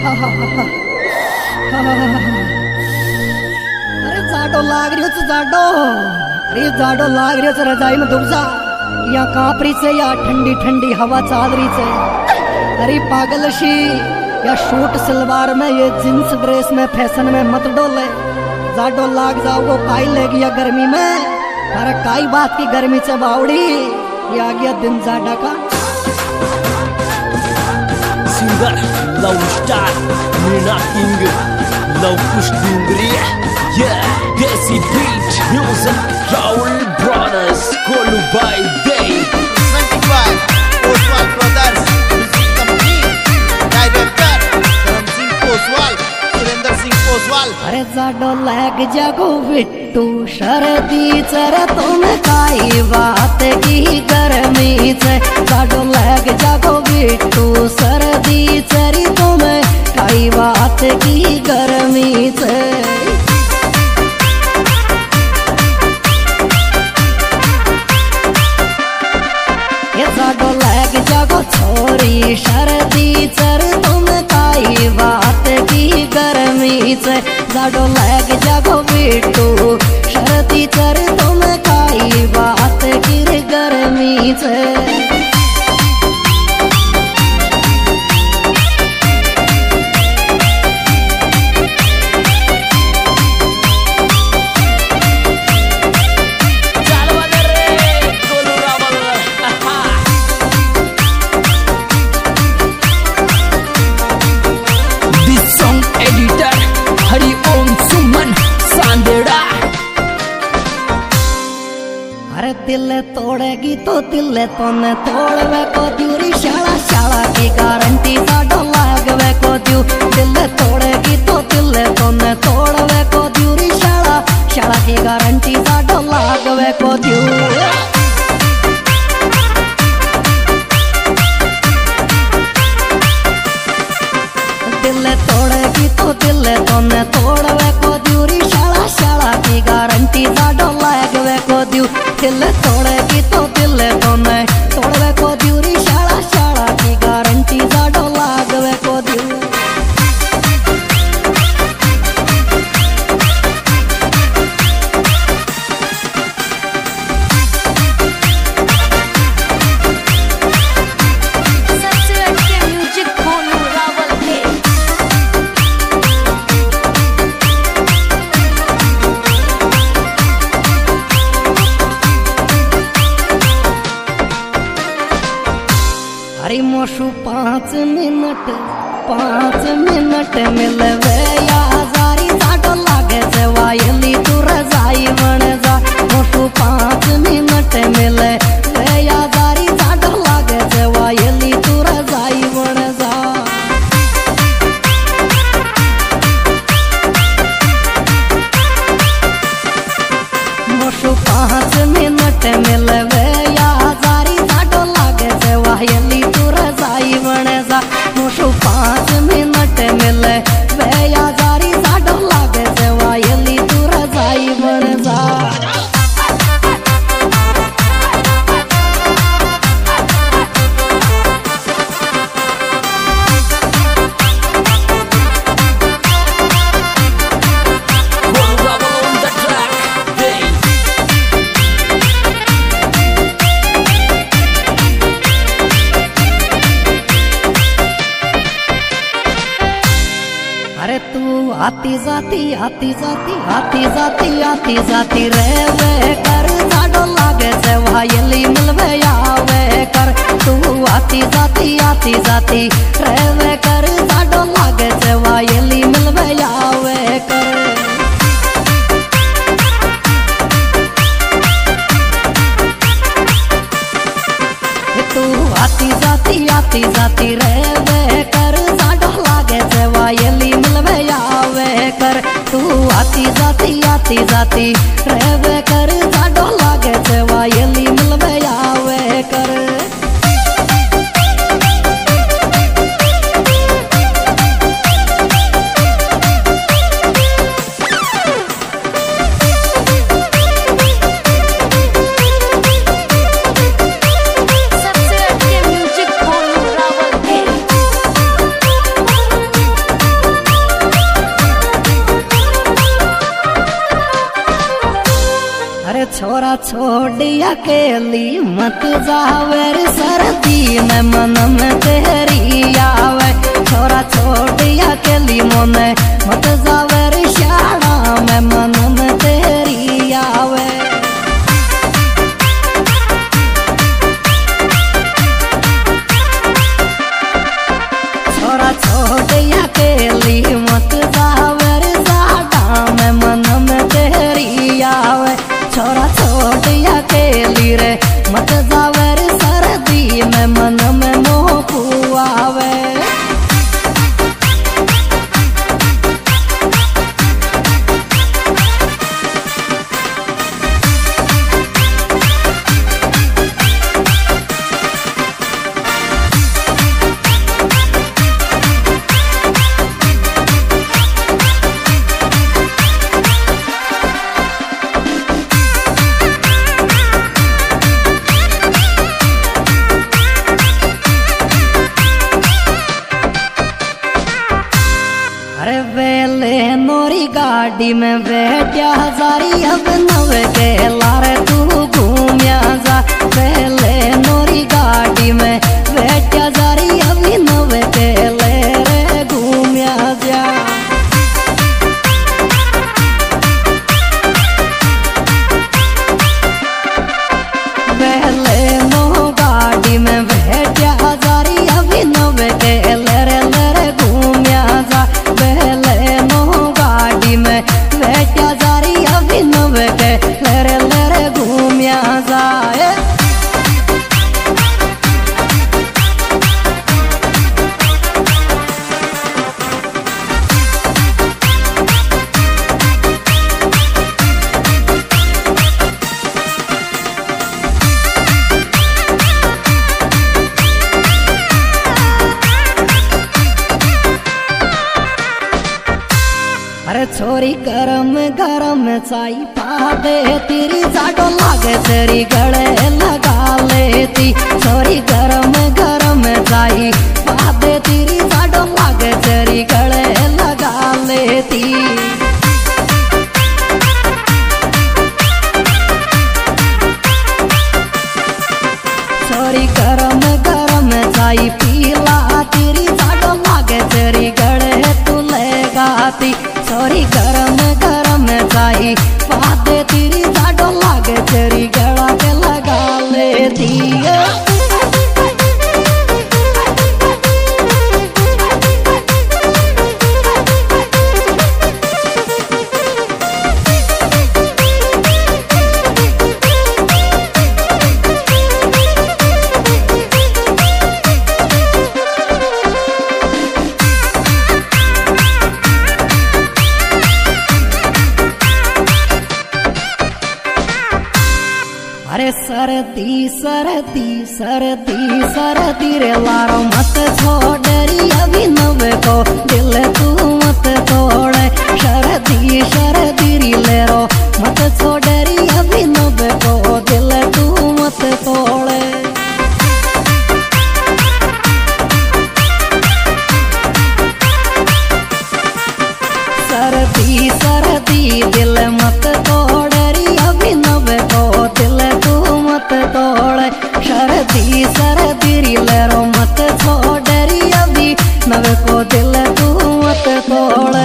अरे जाडो लाग रही हो जाडो, अरे जाडो लाग रही हो रजाई में दुब जा, या कापरी से या ठंडी ठंडी हवा चाल रही से। अरे पागल शी या शूट सलवार में ये जींस ड्रेस में फैशन में मत डोले, जाडो लाग जाओ काई लेगी या गर्मी में। अरे काई बात की गर्मी से बावड़ी, ये आ गया दिन जाडा का। Singer, Love Star, Nina King, Love Push Dungri, yeah, Desi Beat, Music, Raul Brothers, Kolu by Day. 25, Oswald Brothers, Music Company, Director, Karam Singh Oswald, Surender Singh Oswald. अरे जाडो लग जागो बिट्टू शरदी चर तुम काई बात की गर्मी से, जाडो लग जागो बिट्टू सर्दी चरी तुम काई बात की गर्मी से। ये जाडो लग जागो छोरी शरदी चर तुम काई बात की गर्मी से, जाडो लग जागो बिट्टू शरदी चर तुम काई बात की गर्मी से। अरे दिल तोड़ेगी तो दिल तो न तोड़वे को द्यूरी, शाला शाला की गारंटी जाडो लागवे को द्यू। दिल तोड़ेगी तो दिल तो न तोड़वे को द्यूरी, शाला शाला की गारंटी जाडो लागवे को द्यू। दिल तोड़ेगी तो दिल तो न तोड़वे को द्यूरी, शाला शाला की गारंटी जाडो लागवे को द्यू। दिल तोड़ेगी तो दिल तो न तोड़वे को द्यूरी, शाला शाला की गारंटी जाडो लागवे को द्यू। अरे मोशु 5 मिनट मिलवे या जारी जाडो लागे से वायली तू रजाई बन जा। मोशु 5 मिनट मिलवे या जारी जाडो लागे से वायली तू रजाई बन जा। मोशु 5 मिनट मिलवे या जारी जाडो लागे से वायली रजाई बन जा। मोशु 5 मिनट मिले वे या जारी जाडो लागे से वायली तू रजाई बन जा। अरे तू आती जाती आती जाती आती जाती आती जाती रेवे कर, जाडो लागे से वायली मिलवे आवे कर। तू आती जाती रेवे कर, जाडो लागे से वायली मिलवे आवे कर। तू आती जाती रेवे कर, जाडो लागे से वायली मिलवे आवे कर। तू आती जाती रेवे कर, जाडो लागे से वायली मिलवे आवे कर। छोरा छोड़िया अकेली मत जावे रे सर्दी में मन में तेरी आवे छोरा छोड़िया अकेली मन मत जावे रे शाड़ा में मन में तेरी आवे छोरा छोड़िया अकेली मत जावे रे शाड़ा में मन में तेरी आवे छोरा छोड़िया अकेली रे मत जावे रे सर्दी में मन में मोह आवे अरे वेले नोरी गाड़ी में बैठा हजारी अब नवे के लारे तू घूमिया जा वेले नोरी गाड़ी में बैठा हजारी अभी नवे के ले रे घूमिया जा वेले नो गाड़ी में बैठा हजारी अभी नवे के ले रे घूमिया जा बैठा जारी अभी नवे के लेरे घूमिया जाए अरे छोरी गरम गरम चाई पा दे तेरी जाडो लागे तेरी गले लगा लेती छोरी गरम गरम चाई पा दे तेरी जाडो लागे तेरी गले लगा लेती छोरी गरम गरम चाई पीला तेरी जाडो लागे तेरी गले तू लगाती छोरी गरम गरम चाई पादे तेरी जाडो लागे तेरी गला के लगा लेती अरे सर्दी सर्दी सर्दी सर्दी रे लारो मत छोड़री अभी नवे को दिल तू मत तोड़े सर्दी सर्दी री ले रो मत छोड़री अभी नवे को दिल तू मत तोड़े सर्दी सर्दी दिल मत तोड़री अभी नवे को दिल मत तोड़े सर्दी सर्दी रो मत छोड़री अभी नवे को दिल तू मत तोड़े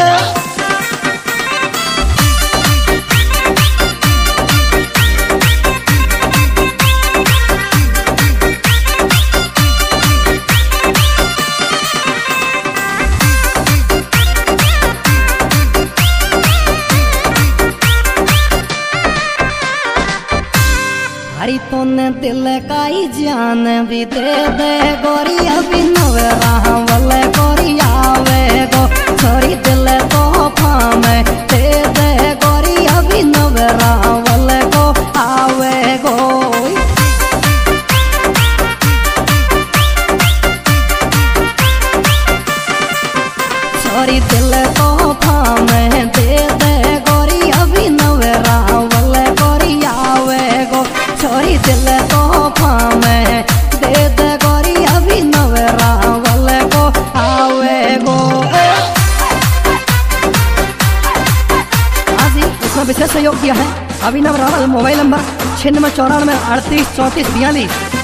हरी तूने दिल का ही जान भी दे दे गोरी अभी नवे रहा वाले गोरी आवे गो छोरी दिल तो फामे दे दे गोरी अभी नवे रहा वाले गो आवे गो छोरी दिल तो फामे दे दे गोरी अभी नवे रहा वाले गोरी आवे गो छोरी दिल तो फामे दे दे गोरी अभी नवे रावल को आवे गो आजी इसमें विशेष सहयोग किया है अभिनव रावल। Mobile number 9694 38 34 42।